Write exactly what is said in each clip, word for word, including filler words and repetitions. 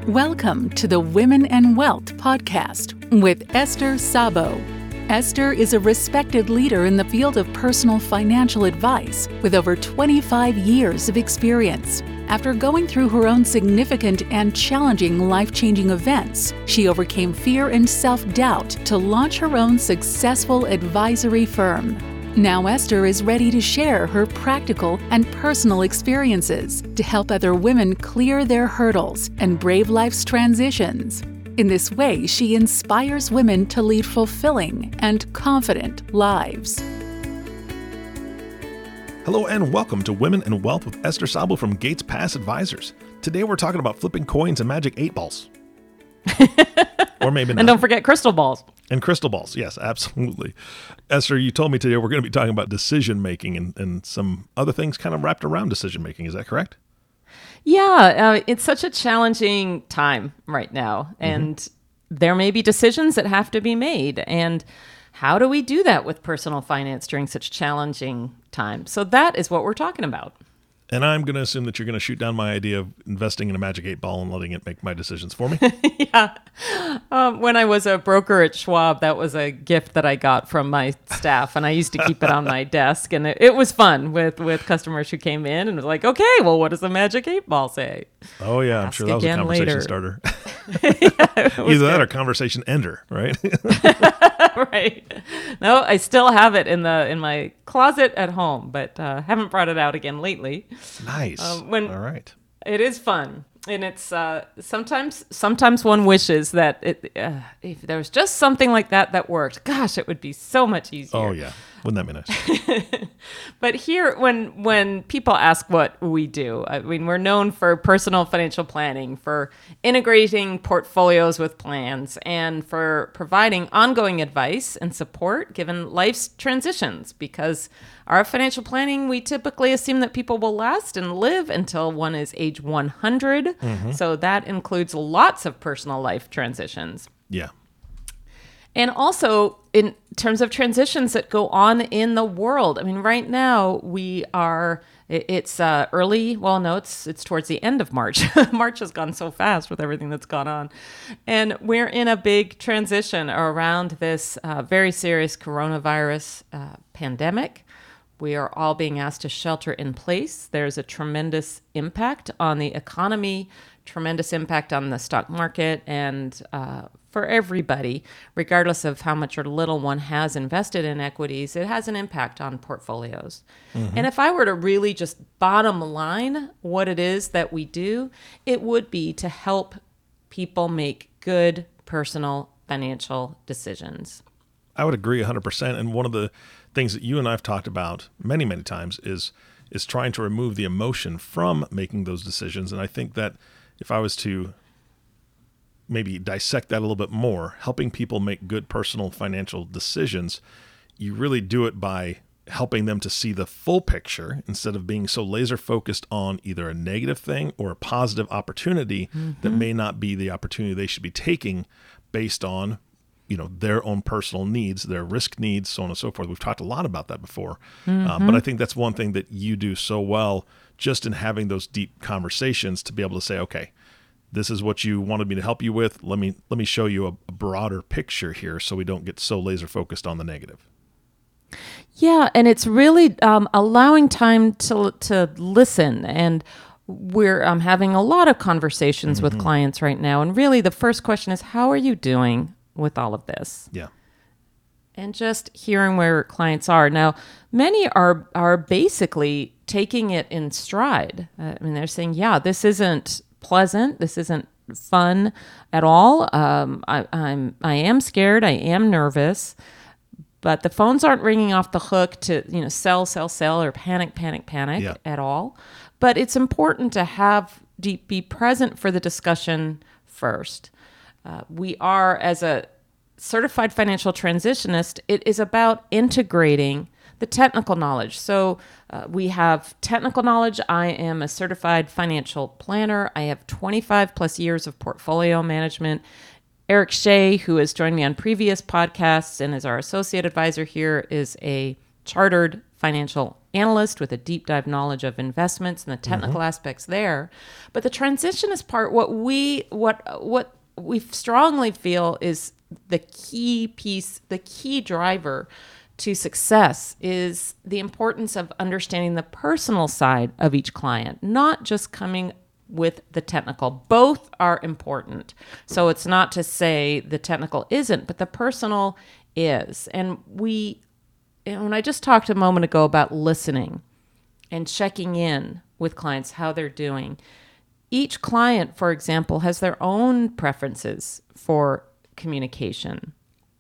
Welcome to the Women and Wealth podcast with Esther Sabo. Esther is a respected leader in the field of personal financial advice with over twenty-five years of experience. After going through her own significant and challenging life-changing events, she overcame fear and self-doubt to launch her own successful advisory firm. Now Esther is ready to share her practical and personal experiences to help other women clear their hurdles and brave life's transitions. In this way, she inspires women to lead fulfilling and confident lives. Hello and welcome to Women and Wealth with Esther Sabo from Gates Pass Advisors. Today we're talking about flipping coins and magic eight balls. Or maybe not. And don't forget crystal balls. And crystal balls, yes, absolutely. Esther, you told me today we're going to be talking about decision making and, and some other things kind of wrapped around decision making. Is that correct? Yeah, uh, it's such a challenging time right now. And mm-hmm. there may be decisions that have to be made. And how do we do that with personal finance during such challenging times? So that is what we're talking about. And I'm going to assume that you're going to shoot down my idea of investing in a magic eight ball and letting it make my decisions for me. Yeah. Um, when I was a broker at Schwab, that was a gift that I got from my staff, and I used to keep it on my desk. And it, it was fun with, with customers who came in and was like, okay, well, what does the magic eight ball say? Oh, yeah. I'm Ask sure that was a conversation later. starter. Yeah, Either that or conversation ender, right? Right. No, I still have it in the in my closet at home, but uh, haven't brought it out again lately. Nice. Um, when All right. It is fun, and it's uh, sometimes sometimes one wishes that it, uh, if there was just something like that that worked. Gosh, it would be so much easier. Oh yeah, wouldn't that be nice? But here, when when people ask what we do, I mean, we're known for personal financial planning, for integrating portfolios with plans, and for providing ongoing advice and support given life's transitions. Because our financial planning, we typically assume that people will last and live until one is age one hundred. Mm-hmm. So that includes lots of personal life transitions. Yeah. And also in terms of transitions that go on in the world. I mean, right now we are, it's uh, early, well, no, it's it's towards the end of March. March has gone so fast with everything that's gone on. And we're in a big transition around this uh, very serious coronavirus uh, pandemic. We are all being asked to shelter in place. There's a tremendous impact on the economy, tremendous impact on the stock market, and uh, for everybody, regardless of how much or little one has invested in equities, it has an impact on portfolios. Mm-hmm. And if I were to really just bottom line what it is that we do, it would be to help people make good personal financial decisions. I would agree one hundred percent. And one of the things that you and I have talked about many, many times is is trying to remove the emotion from making those decisions. And I think that if I was to maybe dissect that a little bit more, helping people make good personal financial decisions, you really do it by helping them to see the full picture instead of being so laser focused on either a negative thing or a positive opportunity mm-hmm. that may not be the opportunity they should be taking based on, you know, their own personal needs, their risk needs, so on and so forth. We've talked a lot about that before. Mm-hmm. Uh, but I think that's one thing that you do so well, just in having those deep conversations to be able to say, okay, this is what you wanted me to help you with. Let me let me show you a, a broader picture here so we don't get so laser focused on the negative. Yeah, and it's really um, allowing time to to listen. And we're um, having a lot of conversations mm-hmm. with clients right now. And really the first question is, how are you doing with all of this? Yeah. And just hearing where clients are. Now, many are are basically taking it in stride. Uh, I mean, they're saying, yeah, this isn't pleasant. This isn't fun at all. Um, I, I'm I am scared. I am nervous. But the phones aren't ringing off the hook to, you know, sell, sell, sell, or panic, panic, panic yeah. at all. But it's important to have deep, be present for the discussion first. Uh, we are, as a certified financial transitionist, it is about integrating the technical knowledge. So uh, we have technical knowledge. I am a certified financial planner. I have twenty-five plus years of portfolio management. Eric Shea, who has joined me on previous podcasts and is our associate advisor here, is a chartered financial analyst with a deep dive knowledge of investments and the technical mm-hmm. aspects there. But the transitionist part, what we what what we strongly feel is the key piece, the key driver to success is the importance of understanding the personal side of each client, not just coming with the technical. Both are important. So it's not to say the technical isn't, but the personal is. And we, when I just talked a moment ago about listening and checking in with clients, how they're doing, each client, for example, has their own preferences for communication.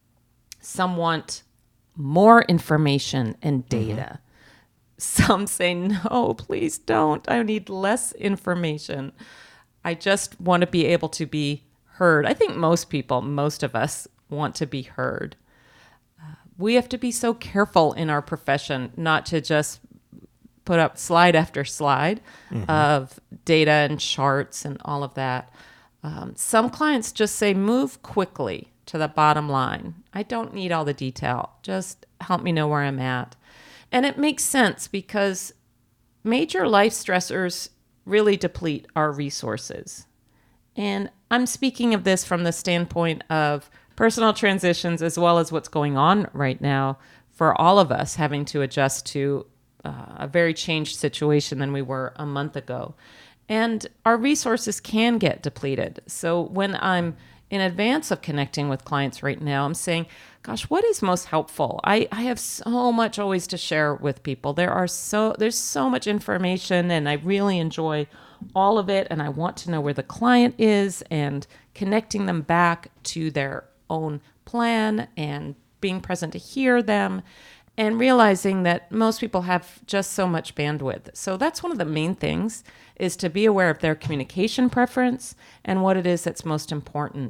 Some want more information and data. Mm-hmm. Some say, no, please don't. I need less information. I just want to be able to be heard. I think most people, most of us want to be heard. Uh, we have to be so careful in our profession not to just put up slide after slide mm-hmm. of data and charts and all of that. Um, some clients just say, move quickly to the bottom line. I don't need all the detail. Just help me know where I'm at. And it makes sense because major life stressors really deplete our resources. And I'm speaking of this from the standpoint of personal transitions as well as what's going on right now for all of us having to adjust to uh, a very changed situation than we were a month ago. And our resources can get depleted. So when I'm in advance of connecting with clients right now, I'm saying, gosh, what is most helpful? I, I have so much always to share with people. There are so there's so much information and I really enjoy all of it. And I want to know where the client is and connecting them back to their own plan and being present to hear them and realizing that most people have just so much bandwidth. So that's one of the main things, is to be aware of their communication preference and what it is that's most important.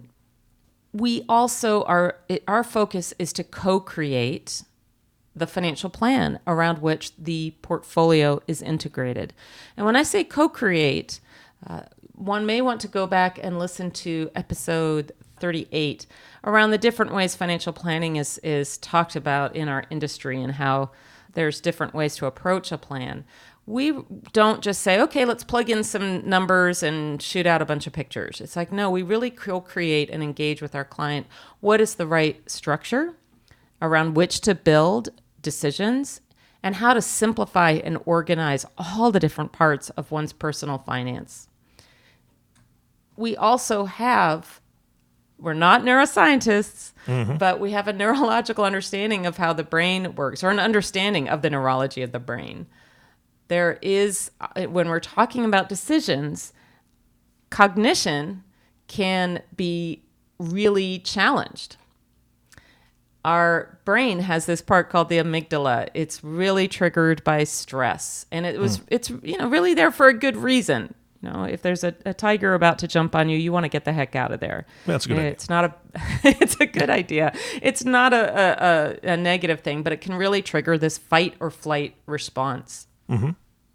We also are, our focus is to co-create the financial plan around which the portfolio is integrated. And when I say co-create, uh, one may want to go back and listen to episode thirty-eight around the different ways financial planning is, is talked about in our industry and how there's different ways to approach a plan. We don't just say, okay, let's plug in some numbers and shoot out a bunch of pictures. It's like, no, we really co-create and engage with our client. What is the right structure around which to build decisions and how to simplify and organize all the different parts of one's personal finance. We also have, we're not neuroscientists, mm-hmm. but we have a neurological understanding of how the brain works, or an understanding of the neurology of the brain. There is, when we're talking about decisions, cognition can be really challenged. Our brain has this part called the amygdala. It's really triggered by stress, and it was mm. it's you know really there for a good reason. You know, if there's a, a tiger about to jump on you, you want to get the heck out of there. That's a good idea. It's not a it's a good idea. It's not a, a, a negative thing, but it can really trigger this fight or flight response. Mm-hmm.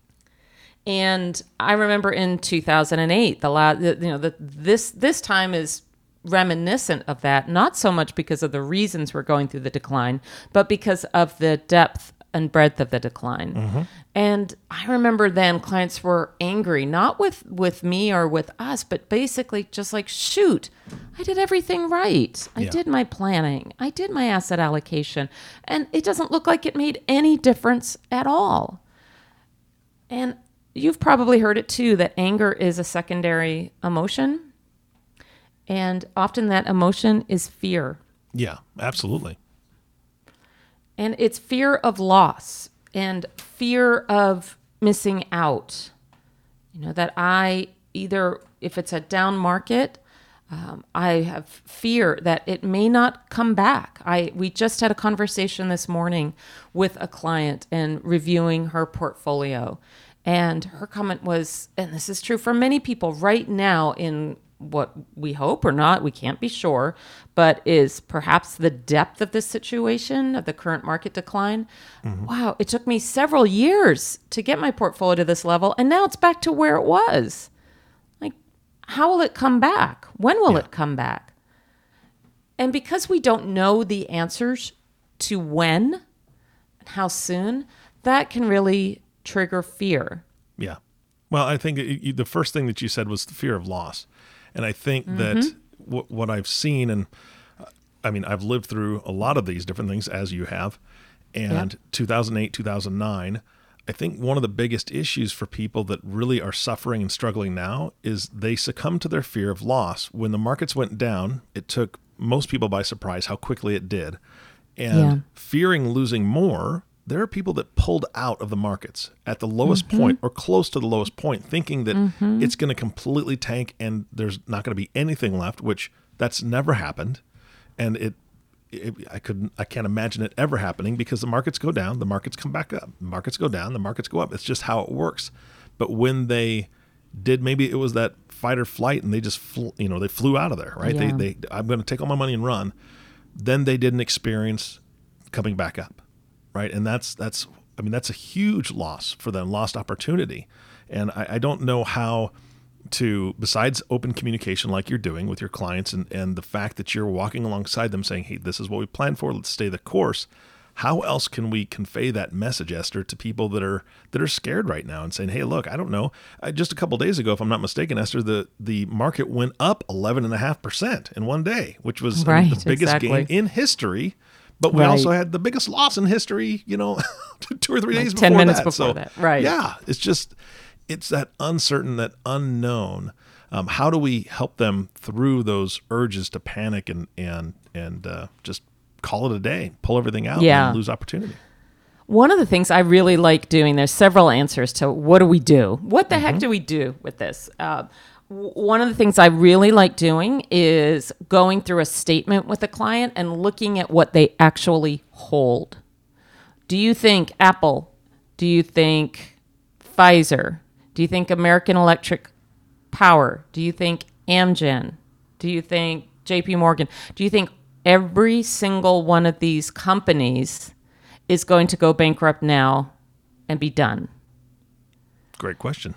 And I remember in two thousand eight, the last, you know, the, this this time is reminiscent of that, not so much because of the reasons we're going through the decline, but because of the depth and breadth of the decline. Mm-hmm. And I remember then clients were angry, not with, with me or with us, but basically just like, shoot, I did everything right. I yeah. did my planning. I did my asset allocation. And it doesn't look like it made any difference at all. And you've probably heard it too, that anger is a secondary emotion. And often that emotion is fear. Yeah, absolutely. And it's fear of loss and fear of missing out. You know, that I either, if it's a down market, um, I have fear that it may not come back. I we just had a conversation this morning with a client and reviewing her portfolio. And her comment was, and this is true for many people right now in what we hope or not, we can't be sure, but is perhaps the depth of this situation, of the current market decline. Mm-hmm. Wow, it took me several years to get my portfolio to this level, and now it's back to where it was. Like, how will it come back? When will yeah. it come back? And because we don't know the answers to when and how soon, that can really trigger fear. Yeah. Well, I think it, you, the first thing that you said was the fear of loss. And I think mm-hmm. that w- what I've seen, and uh, I mean, I've lived through a lot of these different things as you have. And yep. two thousand eight, two thousand nine, I think one of the biggest issues for people that really are suffering and struggling now is they succumb to their fear of loss. When the markets went down, it took most people by surprise how quickly it did. And yeah. fearing losing more, there are people that pulled out of the markets at the lowest mm-hmm. point or close to the lowest point, thinking that mm-hmm. it's going to completely tank and there's not going to be anything left, which that's never happened. And it, it I couldn't, I can't imagine it ever happening because the markets go down, the markets come back up, the markets go down, the markets go up. It's just how it works. But when they did, maybe it was that fight or flight and they just, flew, you know, they flew out of there, right? Yeah. They, they, I'm going to take all my money and run. Then they didn't experience coming back up. Right. And that's, that's, I mean, that's a huge loss for them, lost opportunity. And I, I don't know how to, besides open communication like you're doing with your clients and, and the fact that you're walking alongside them saying, hey, this is what we planned for, let's stay the course. How else can we convey that message, Esther, to people that are that are scared right now and saying, hey, look, I don't know. I, just a couple of days ago, if I'm not mistaken, Esther, the, the market went up eleven point five percent in one day, which was right, I mean, the biggest exactly. gain in history. But we right. also had the biggest loss in history, you know, two or three like days ten before minutes that. before so, that. Right. Yeah. It's just, it's that uncertain, that unknown. Um, how do we help them through those urges to panic and, and, and uh, just call it a day, pull everything out yeah. and lose opportunity? One of the things I really like doing, there's several answers to what do we do? What the mm-hmm. heck do we do with this? Uh, One of the things I really like doing is going through a statement with a client and looking at what they actually hold. Do you think Apple? Do you think Pfizer? Do you think American Electric Power? Do you think Amgen? Do you think J P Morgan? Do you think every single one of these companies is going to go bankrupt now and be done? Great question.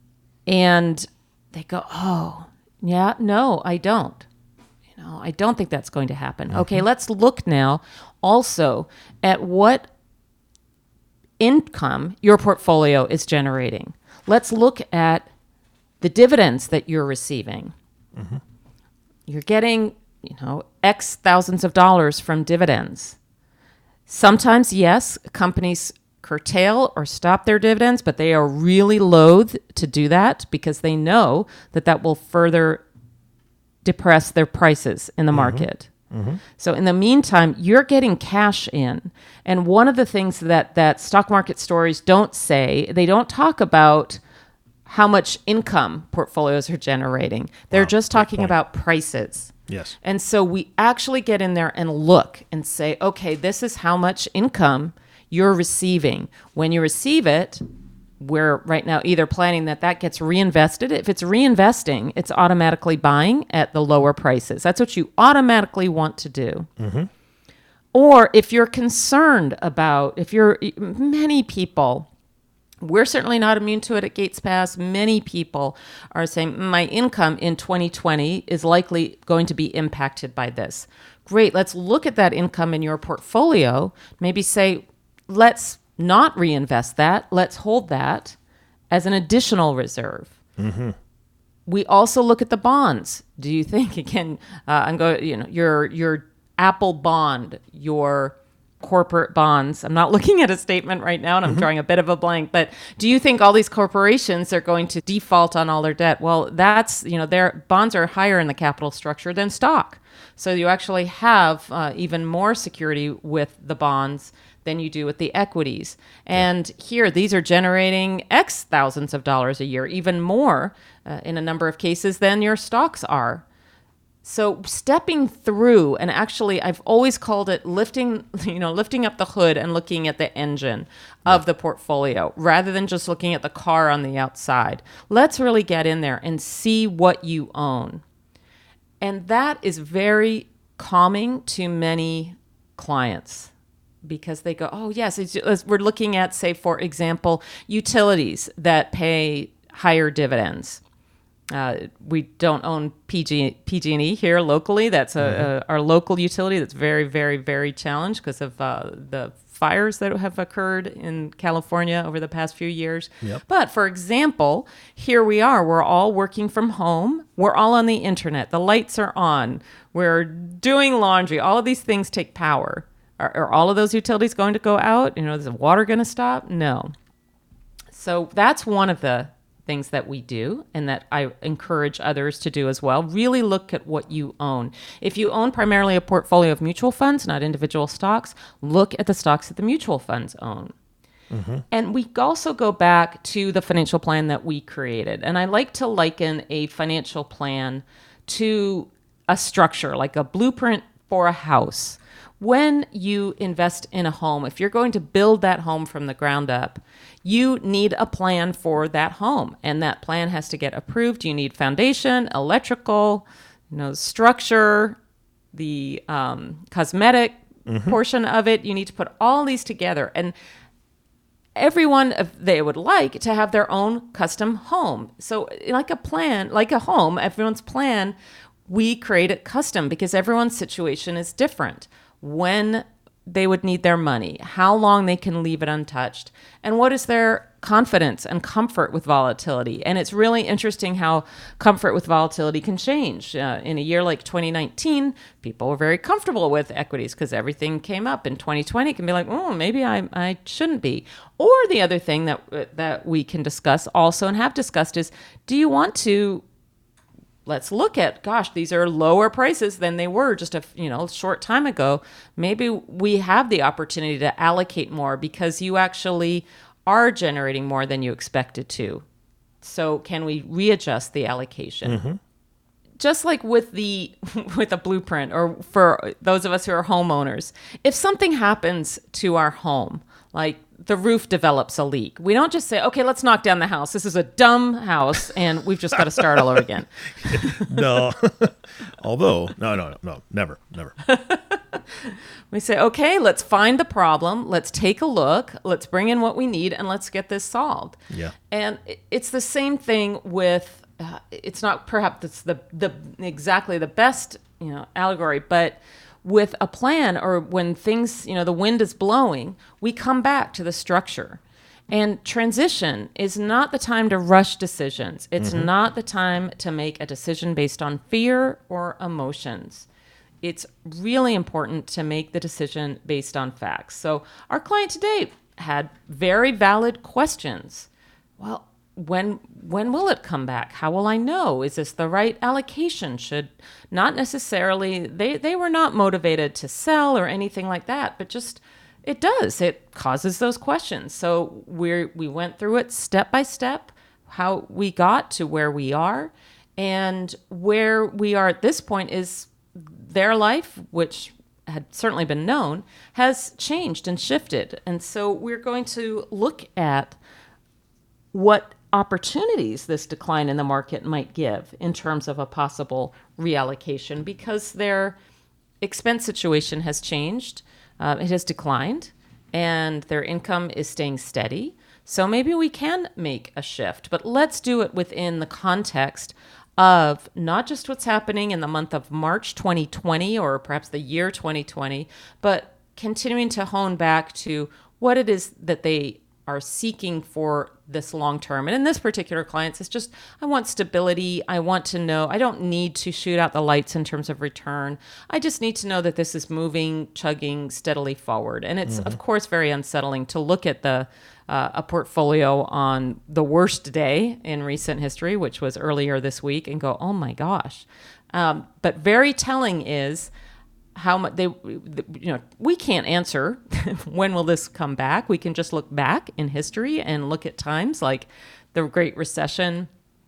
And they go, oh, yeah, no, I don't. You know, I don't think that's going to happen. Mm-hmm. Okay, let's look now also at what income your portfolio is generating. Let's look at the dividends that you're receiving. Mm-hmm. You're getting, you know, X thousands of dollars from dividends. Sometimes, yes, companies curtail or stop their dividends, but they are really loath to do that because they know that that will further depress their prices in the mm-hmm. market. Mm-hmm. So in the meantime, you're getting cash in. And one of the things that, that stock market stories don't say, they don't talk about how much income portfolios are generating. They're wow, just talking about prices. Yes. And so we actually get in there and look and say, okay, this is how much income you're receiving. When you receive it, we're right now either planning that that gets reinvested. If it's reinvesting, it's automatically buying at the lower prices. That's what you automatically want to do. Mm-hmm. Or if you're concerned about, if you're, many people, we're certainly not immune to it at Gates Pass. Many people are saying, my income in twenty twenty is likely going to be impacted by this. Great, let's look at that income in your portfolio. Maybe say, let's not reinvest that. Let's hold that as an additional reserve. Mm-hmm. We also look at the bonds. Do you think, again, uh, I'm going, you know, your your Apple bond, your corporate bonds. I'm not looking at a statement right now and I'm mm-hmm. drawing a bit of a blank, but do you think all these corporations are going to default on all their debt? Well, that's, you know, their bonds are higher in the capital structure than stock. So you actually have uh, even more security with the bonds than you do with the equities. And yeah. here, these are generating X thousands of dollars a year, even more uh, in a number of cases than your stocks are. So stepping through, and actually I've always called it lifting, you know, lifting up the hood and looking at the engine of yeah. the portfolio rather than just looking at the car on the outside. Let's really get in there and see what you own. And that is very calming to many clients because they go, oh, yes, it's, it's, we're looking at, say, for example, utilities that pay higher dividends. Uh, we don't own P G, P G and E here locally. That's a, mm-hmm. a, our local utility that's very, very, very challenged because of uh, the fires that have occurred in California over the past few years. Yep. But for example, here we are. We're all working from home. We're all on the internet. The lights are on. We're doing laundry. All of these things take power. Are, are all of those utilities going to go out? You know, is the water going to stop? No. So that's one of the things that we do and that I encourage others to do as well. Really look at what you own. If you own primarily a portfolio of mutual funds, not individual stocks, look at the stocks that the mutual funds own. Mm-hmm. And we also go back to the financial plan that we created. And I like to liken a financial plan to a structure, like a blueprint for a house. When you invest in a home, if you're going to build that home from the ground up, you need a plan for that home. And that plan has to get approved. You need foundation, electrical, you know, structure, the um, cosmetic mm-hmm. portion of it. You need to put all these together. And everyone, if they would like to have their own custom home. So like a plan, like a home, everyone's plan, we create it custom because everyone's situation is different. When they would need their money, how long they can leave it untouched, and what is their confidence and comfort with volatility. And it's really interesting how comfort with volatility can change. Uh, in a year like twenty nineteen, people were very comfortable with equities because everything came up. In twenty twenty, it can be like, oh, maybe I, I shouldn't be. Or the other thing that that we can discuss also and have discussed is, do you want to let's look at, gosh, these are lower prices than they were just a you know short time ago. Maybe we have the opportunity to allocate more because you actually are generating more than you expected to. So can we readjust the allocation? Mm-hmm. Just like with the with a blueprint, or for those of us who are homeowners, if something happens to our home, like the roof develops a leak, we don't just say, okay, let's knock down the house. This is a dumb house and we've just got to start all over again. No. Although, no, no, no, no, never, never. We say, okay, let's find the problem. Let's take a look. Let's bring in what we need and let's get this solved. Yeah. And it's the same thing with, uh, it's not perhaps it's the, the exactly the best, you know, allegory, but with a plan, or when things, you know, the wind is blowing, we come back to the structure. And transition is not the time to rush decisions. It's mm-hmm. not the time to make a decision based on fear or emotions. It's really important to make the decision based on facts. So our client today had very valid questions. Well, When when will it come back? How will I know? Is this the right allocation? Should not necessarily, they, they were not motivated to sell or anything like that, but just it does. It causes those questions. So we we went through it step by step, how we got to where we are. And where we are at this point is their life, which had certainly been known, has changed and shifted. And so we're going to look at what opportunities this decline in the market might give in terms of a possible reallocation, because their expense situation has changed. Uh, it has declined and their income is staying steady. So maybe we can make a shift, but let's do it within the context of not just what's happening in the month of March twenty twenty or perhaps the year twenty twenty, but continuing to hone back to what it is that they are seeking for this long term. And in this particular client, it's just, I want stability. I want to know, I don't need to shoot out the lights in terms of return. I just need to know that this is moving, chugging steadily forward. And it's, mm-hmm. of course, very unsettling to look at the uh, a portfolio on the worst day in recent history, which was earlier this week, and go, oh my gosh. Um, but very telling is how much they, you know, we can't answer when will this come back. We can just look back in history and look at times like the Great Recession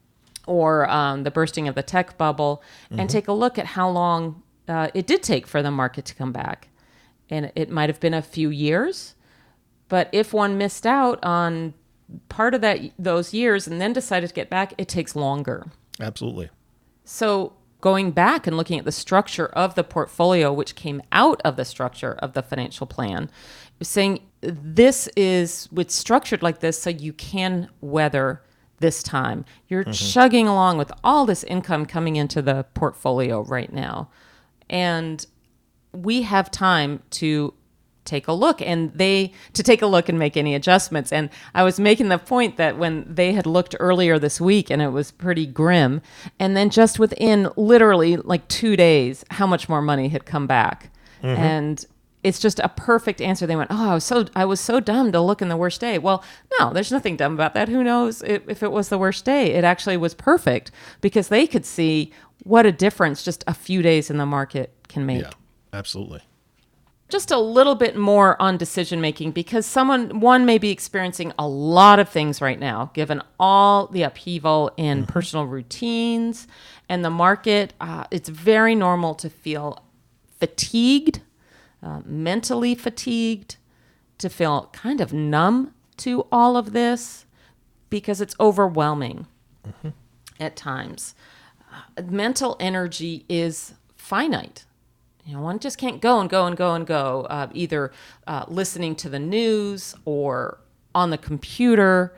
or um, the bursting of the tech bubble, mm-hmm. and take a look at how long uh, it did take for the market to come back. And it might have been a few years, but if one missed out on part of that those years and then decided to get back, it takes longer. Absolutely. So going back and looking at the structure of the portfolio, which came out of the structure of the financial plan, saying this is, it's structured like this so you can weather this time. You're mm-hmm. chugging along with all this income coming into the portfolio right now. And we have time to take a look and they to take a look and make any adjustments. And I was making the point that when they had looked earlier this week and it was pretty grim, and then just within literally like two days, how much more money had come back. Mm-hmm. And it's just a perfect answer. They went, oh, I was so I was so dumb to look in the worst day. Well, no, there's nothing dumb about that. Who knows if, if it was the worst day? It actually was perfect because they could see what a difference just a few days in the market can make. Yeah, absolutely. Just a little bit more on decision making, because someone, one may be experiencing a lot of things right now, given all the upheaval in mm-hmm. personal routines and the market. Uh, it's very normal to feel fatigued, uh, mentally fatigued, to feel kind of numb to all of this because it's overwhelming mm-hmm. at times. Uh, mental energy is finite. You know, one just can't go and go and go and go, uh, either uh, listening to the news or on the computer,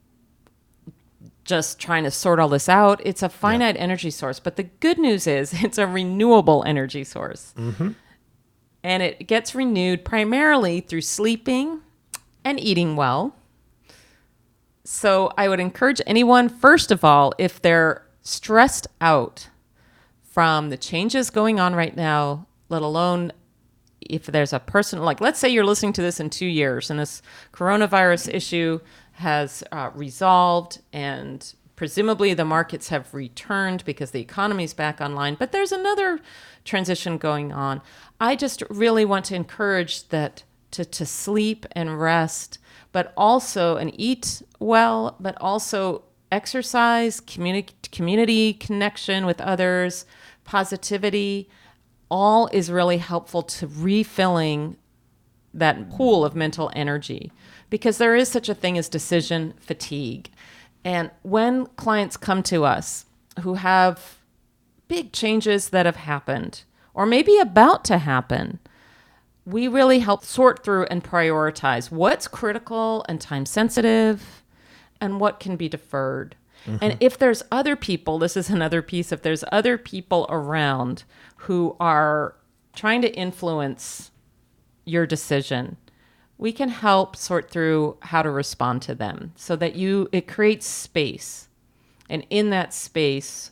just trying to sort all this out. It's a finite yeah. energy source. But the good news is it's a renewable energy source. Mm-hmm. And it gets renewed primarily through sleeping and eating well. So I would encourage anyone, first of all, if they're stressed out from the changes going on right now, let alone if there's a person, like let's say you're listening to this in two years and this coronavirus issue has uh, resolved and presumably the markets have returned because the economy's back online, but there's another transition going on. I just really want to encourage that to, to sleep and rest, but also, and eat well, but also exercise, communi- community connection with others, positivity, all is really helpful to refilling that pool of mental energy, because there is such a thing as decision fatigue. And when clients come to us who have big changes that have happened or maybe about to happen, we really help sort through and prioritize what's critical and time sensitive and what can be deferred. Mm-hmm. And if there's other people, this is another piece, if there's other people around who are trying to influence your decision, we can help sort through how to respond to them so that you, it creates space. And in that space,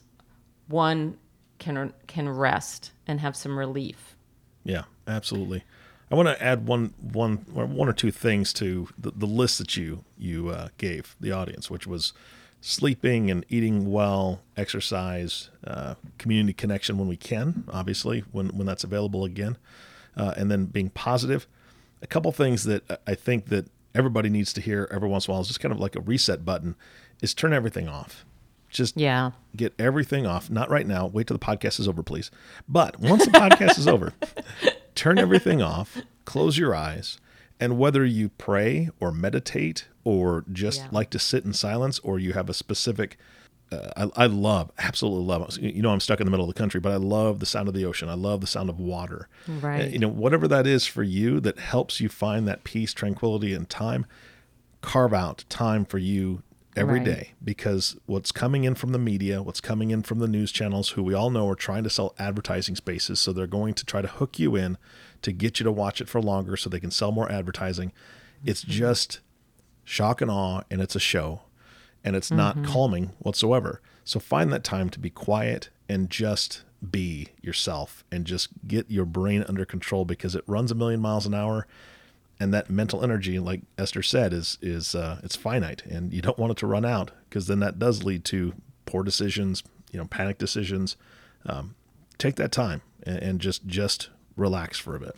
one can can rest and have some relief. Yeah, absolutely. I want to add one, one, one or two things to the, the list that you, you uh, gave the audience, which was sleeping and eating well, exercise, uh, community connection when we can, obviously, when, when that's available again, uh, and then being positive. A couple things that I think that everybody needs to hear every once in a while is just kind of like a reset button, is turn everything off. Just yeah. get everything off. Not right now. Wait till the podcast is over, please. But once the podcast is over, turn everything off, close your eyes, and whether you pray or meditate or just yeah. like to sit in silence, or you have a specific, uh, I, I love, absolutely love, you know, I'm stuck in the middle of the country, but I love the sound of the ocean. I love the sound of water. Right. Uh, you know, whatever that is for you that helps you find that peace, tranquility, and time, carve out time for you every right. day, because what's coming in from the media, what's coming in from the news channels, who we all know are trying to sell advertising spaces. So they're going to try to hook you in to get you to watch it for longer so they can sell more advertising. It's just shock and awe, and it's a show, and it's not mm-hmm. calming whatsoever. So find that time to be quiet and just be yourself and just get your brain under control, because it runs a million miles an hour. And that mental energy, like Esther said, is is uh, it's finite, and you don't want it to run out, because then that does lead to poor decisions, you know, panic decisions. Um, take that time and, and just just relax for a bit.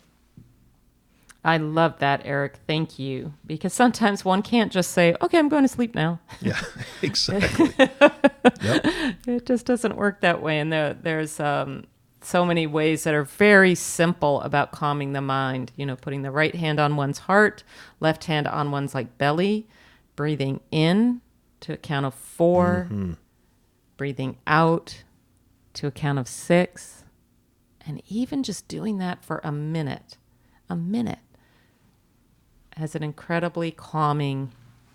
I love that, Eric. Thank you. Because sometimes one can't just say, okay, I'm going to sleep now. Yeah, exactly. Yep. It just doesn't work that way. And there, there's um, so many ways that are very simple about calming the mind. You know, putting the right hand on one's heart, left hand on one's like belly, breathing in to a count of four, mm-hmm. breathing out to a count of six, and even just doing that for a minute, a minute has an incredibly calming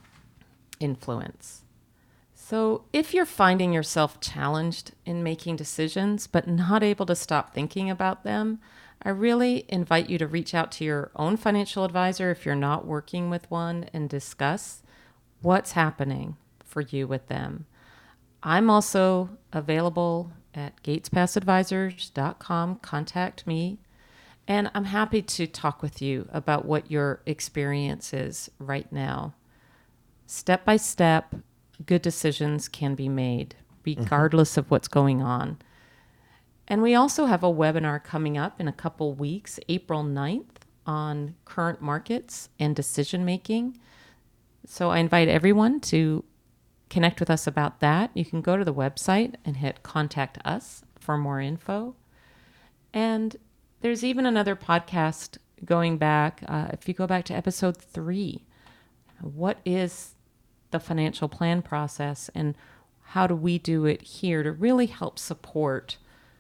influence. So if you're finding yourself challenged in making decisions, but not able to stop thinking about them, I really invite you to reach out to your own financial advisor if you're not working with one and discuss what's happening for you with them. I'm also available at gates pass advisors dot com. Contact me, and I'm happy to talk with you about what your experience is right now. Step by step, good decisions can be made, regardless mm-hmm. of what's going on. And we also have a webinar coming up in a couple weeks, April ninth, on current markets and decision making. So I invite everyone to connect with us about that. You can go to the website and hit Contact Us for more info. And there's even another podcast going back. Uh, if you go back to episode three, what is the financial plan process and how do we do it here to really help support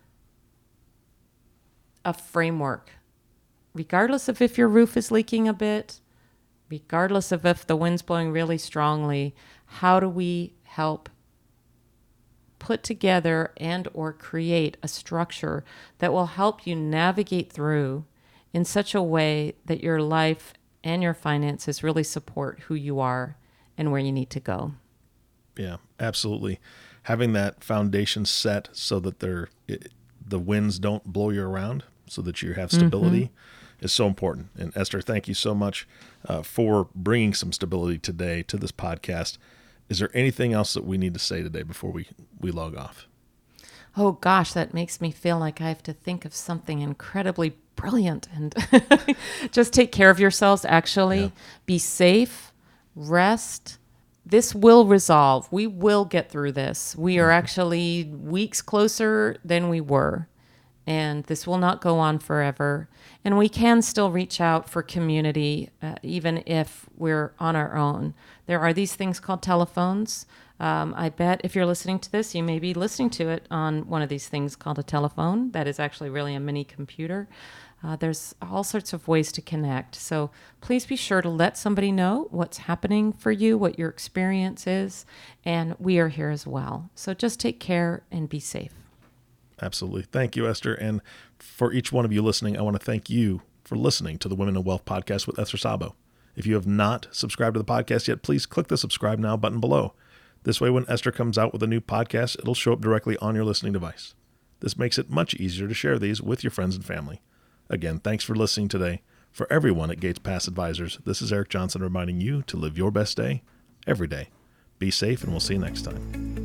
a framework, regardless of if your roof is leaking a bit, regardless of if the wind's blowing really strongly, how do we help put together and or create a structure that will help you navigate through in such a way that your life and your finances really support who you are and where you need to go. Yeah, absolutely. Having that foundation set so that they're, it, the winds don't blow you around, so that you have stability mm-hmm. is so important. And Esther, thank you so much uh, for bringing some stability today to this podcast. Is there anything else that we need to say today before we, we log off? Oh gosh, that makes me feel like I have to think of something incredibly brilliant. And just take care of yourselves, actually. Yeah. Be safe, rest. This will resolve. We will get through this. We are actually weeks closer than we were. And this will not go on forever. And we can still reach out for community, uh, even if we're on our own. There are these things called telephones. Um, I bet if you're listening to this, you may be listening to it on one of these things called a telephone. That is actually really a mini computer. Uh, there's all sorts of ways to connect. So please be sure to let somebody know what's happening for you, what your experience is, and we are here as well. So just take care and be safe. Absolutely. Thank you, Esther. And for each one of you listening, I want to thank you for listening to the Women in Wealth podcast with Esther Sabo. If you have not subscribed to the podcast yet, please click the subscribe now button below. This way, when Esther comes out with a new podcast, it'll show up directly on your listening device. This makes it much easier to share these with your friends and family. Again, thanks for listening today. For everyone at Gates Pass Advisors, this is Eric Johnson reminding you to live your best day every day. Be safe, and we'll see you next time.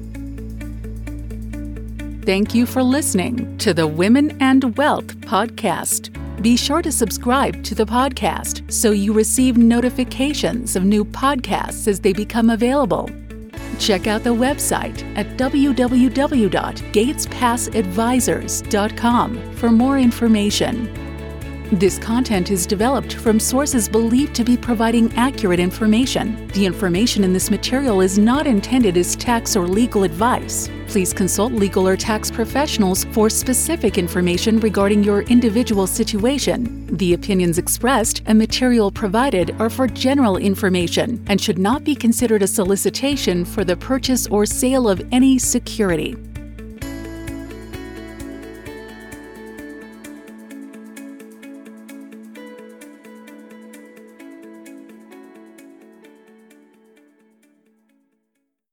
Thank you for listening to the Women and Wealth podcast. Be sure to subscribe to the podcast so you receive notifications of new podcasts as they become available. Check out the website at w w w dot gates pass advisors dot com for more information. This content is developed from sources believed to be providing accurate information. The information in this material is not intended as tax or legal advice. Please consult legal or tax professionals for specific information regarding your individual situation. The opinions expressed and material provided are for general information and should not be considered a solicitation for the purchase or sale of any security.